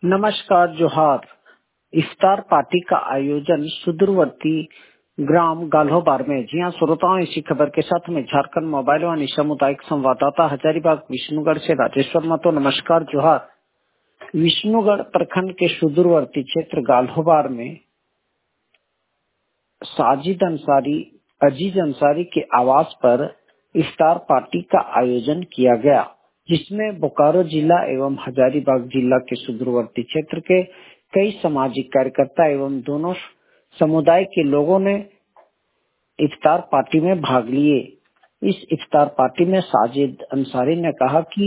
नमस्कार जोहार। इफ्तार पार्टी का आयोजन सुदूरवर्ती ग्राम गाल्होबार में। जी हाँ श्रोताओं, इसी खबर के साथ में झारखंड मोबाइल वाणी सामुदायिक संवाददाता हजारीबाग विष्णुगढ़ से राजेश्वर महतो। नमस्कार जोहार। विष्णुगढ़ प्रखंड के सुदूरवर्ती क्षेत्र गाल्होबार में अजीज अंसारी के आवास पर इफ्तार पार्टी का आयोजन किया गया, जिसमें बोकारो जिला एवं हजारीबाग जिला के सुदूरवर्ती क्षेत्र के कई सामाजिक कार्यकर्ता एवं दोनों समुदाय के लोगों ने इफ्तार पार्टी में भाग लिए। इस इफ्तार पार्टी में साजिद अंसारी ने कहा कि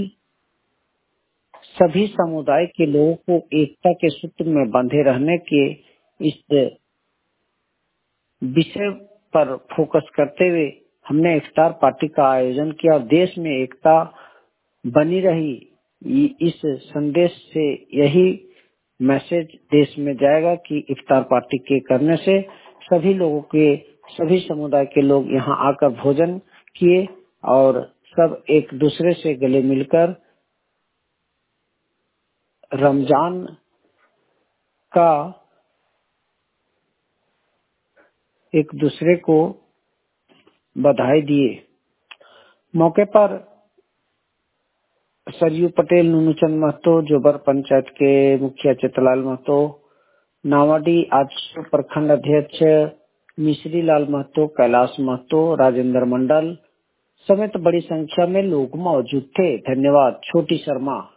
सभी समुदाय के लोगों को एकता के सूत्र में बंधे रहने के इस विषय पर फोकस करते हुए हमने इफ्तार पार्टी का आयोजन किया और देश में एकता बनी रही। इस संदेश से यही मैसेज देश में जाएगा कि इफ्तार पार्टी के करने से सभी समुदाय के लोग यहाँ आकर भोजन किए और सब एक दूसरे से गले मिलकर रमजान का एक दूसरे को बधाई दिए। मौके पर सरयू पटेल, नुनुचंद महतो, जोबर पंचायत के मुखिया चित्रलाल महतो, नावाडी आजसू प्रखंड अध्यक्ष मिश्री लाल महतो, कैलाश महतो, राजेंद्र मंडल समेत बड़ी संख्या में लोग मौजूद थे। धन्यवाद। छोटी शर्मा।